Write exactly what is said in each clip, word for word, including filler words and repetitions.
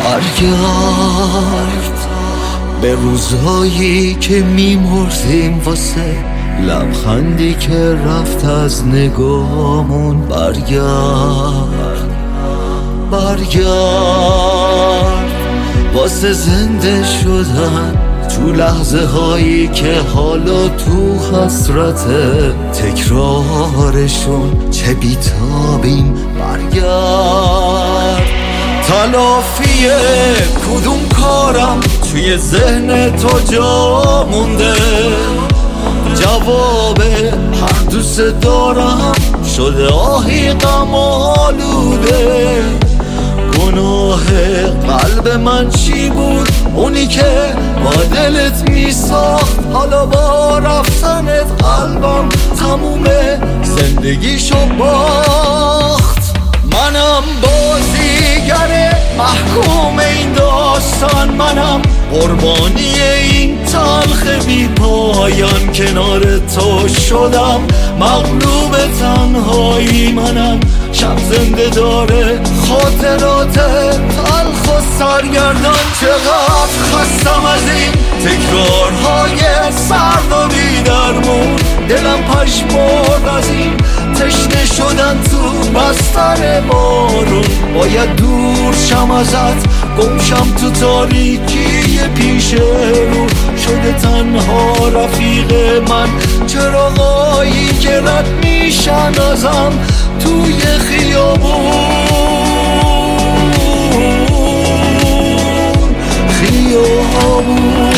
برگرد به روزهایی که میمردیم واسه لبخندی که رفت از نگاهمون. برگرد برگرد واسه زنده شدن تو لحظه هایی که حالا تو حسرت تکرارشون چه بیتابیم. برگرد تلافی کدوم کارم توی ذهن تو جا مونده، جواب هر دوست دارم شده آهی غم آلوده. گناه قلب من چی بود اونی که با دلت میساخت؟ حالا با رفتنت قلبم تمومه زندگیشو باخت. منم بازیگر محکوم این داستان، منم قربانی این تلخ بی پایان. کنار تو شدم مغلوب تنهایی، منم شب زنده داره خاطرات تلخ و سرگردان. چقدر خستم از این تکرارهای سرد و بی درمون، دلم پشمرد از این تشنه شدن تو بستر بارون. باید دور شم ازت، گمشم تو تاریکی پیش رو. شده تنها رفیق من چراغایی که رد میشن ازم توی خیابون خیابون.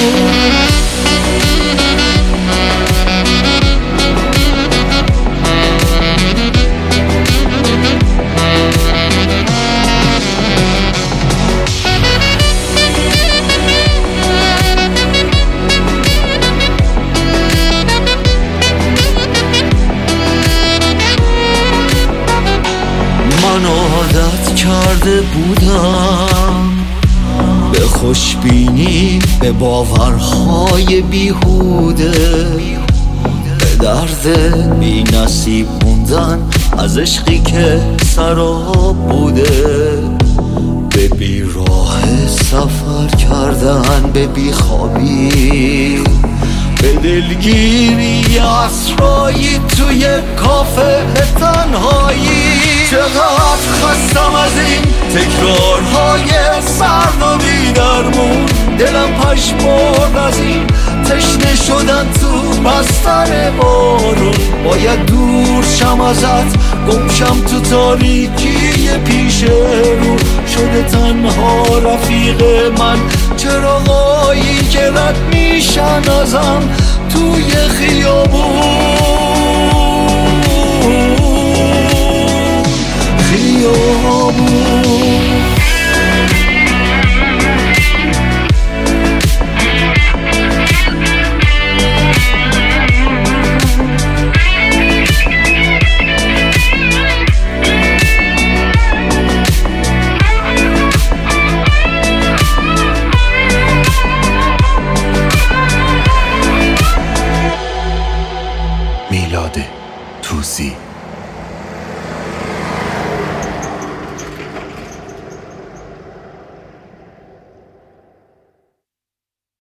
من عادت کرده بودم به خوشبینی، به باورهای بیهوده، به درد بی نصیب موندن از عشقی که سراب بوده، به بیراه سفر کردن، به بیخوابی، به دلگیری اسرایی توی کافه تنهایی. چقدر خستم از این تکرارهای سرد و بی درمون، دلم پشمرد از این تشنه شدن تو بستر بارون. باید دور شم ازت، گمشم تو تاریکی پیش رو. شده تنها رفیق من چراغایی که رد میشن ازم توی خیابون خیابون.